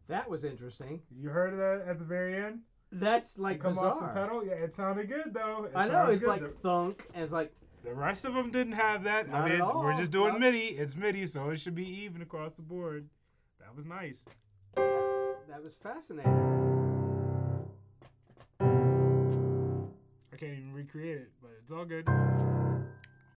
That was interesting. You heard of that at the very end? That's like Come bizarre. off the pedal. Yeah, it sounded good though. I know it's like thunk, and it's like the rest of them didn't have that. Not at all. We're just doing No. MIDI. It's MIDI, so it should be even across the board. That was nice. that was fascinating. I can't even recreate it, but it's all good.